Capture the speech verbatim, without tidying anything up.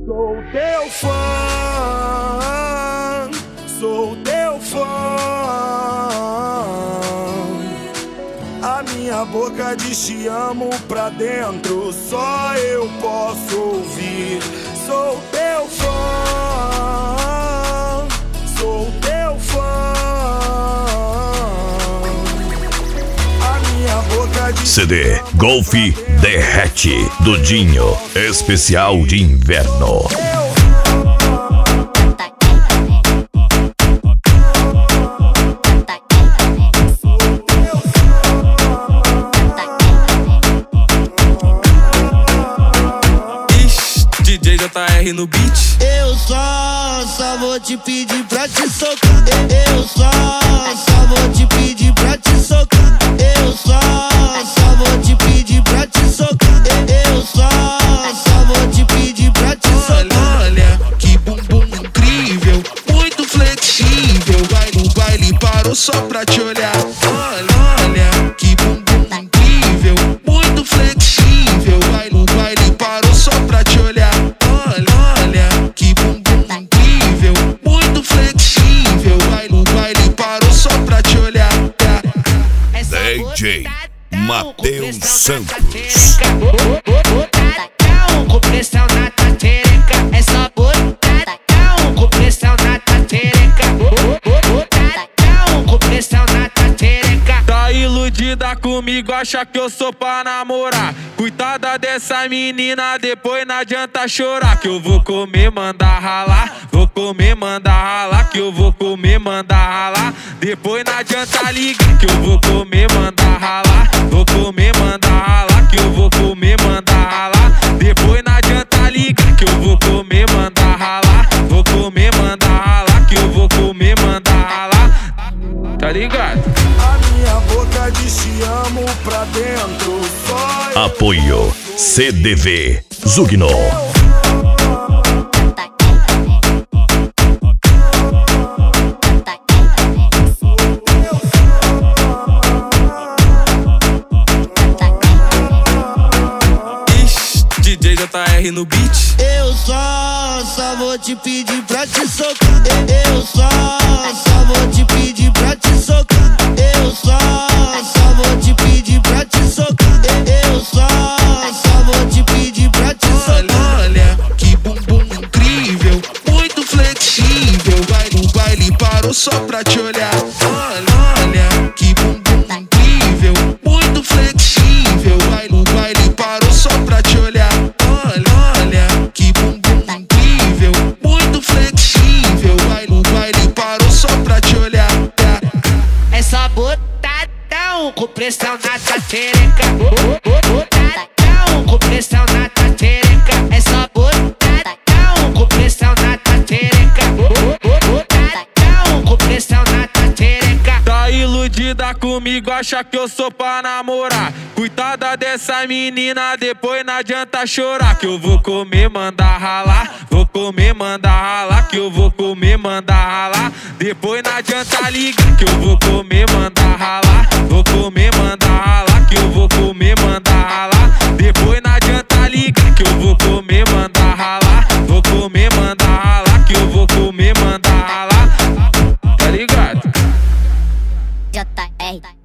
Sou teu fã, sou teu fã. A minha boca diz te amo pra dentro, só eu posso ouvir. Sou teu fã, sou teu fã. A minha boca diz C D Golf Derrete do Dinho, especial de inverno. D J J R no beat. Eu só, só vou te pedir pra te socar. Eu só, só vou te pedir pra te socar. Eu só, só vou te pedir pra te socar. Eu só, só vou te pedir pra te socar. Olha, que bumbum incrível, muito flexível. Vai no baile, parou só pra te olhar. Olha, olha, que bumbum incrível, muito flexível. Vai no baile, parou só pra te olhar. Olha, olha, que bumbum incrível, muito flexível. Vai no baile, parou só pra te olhar. D J Matheus Santos. Com pressão na tua tereca, é só botadão. Com pressão na tua tereca, botadão. Com pressão na tua tereca. Tá iludida comigo, acha que eu sou pra namorar. Cuidada dessa menina, depois não adianta chorar. Que eu vou comer, mandar ralar. Vou comer, mandar ralar. Que eu vou comer, mandar ralar. Depois não adianta ligar. Que eu vou comer, mandar ralar. Vou comer, mandar ralar. Que eu vou comer, mandar ralar. Depois não adianta ligar. Que eu vou comer, mandar ralar. Vou comer, mandar ralar. Que eu vou comer, mandar ralar. Tá ligado? a minha boca diz te amo pra dentro, só eu. Apoio C D V Zugno. D J J R no beat. Eu só, só vou te pedir pra te socar. Eu só, só vou te pedir pra te socar. Eu só, só vou te pedir pra te socar. Eu só, só vou te pedir pra te socar. Olha, que bumbum incrível, muito flexível. Vai no baile, parou só pra te olhar. Olha, olha, que bumbum incrível, muito flexível. Vai no baile, parou só pra te olhar. Olha, olha, que bumbum incrível, muito flexível. Vai no baile, parou só pra te olhar. É só botadão. Com pressão na tua tereca, botadão. Com pressão na tua tereca, é só botadão. Com pressão na tua tereca, botadão. Com pressão na tua tereca. Tá iludida comigo, acha que eu sou pra namorar. Cuidada dessa menina, depois não adianta chorar. Que eu vou comer, mandar ralar. Vou comer, mandar ralar. Que eu vou comer, mandar ralar. Depois não adianta ligar. Que eu vou comer, mandar ralar. Vou comer, mandar ralar. Que eu vou comer, mandar ralar. Depois não adianta ligar. Que eu vou comer, mandar ralar. Vou comer, mandar ralar. Que eu vou comer, mandar ralar. Tá ligado? J R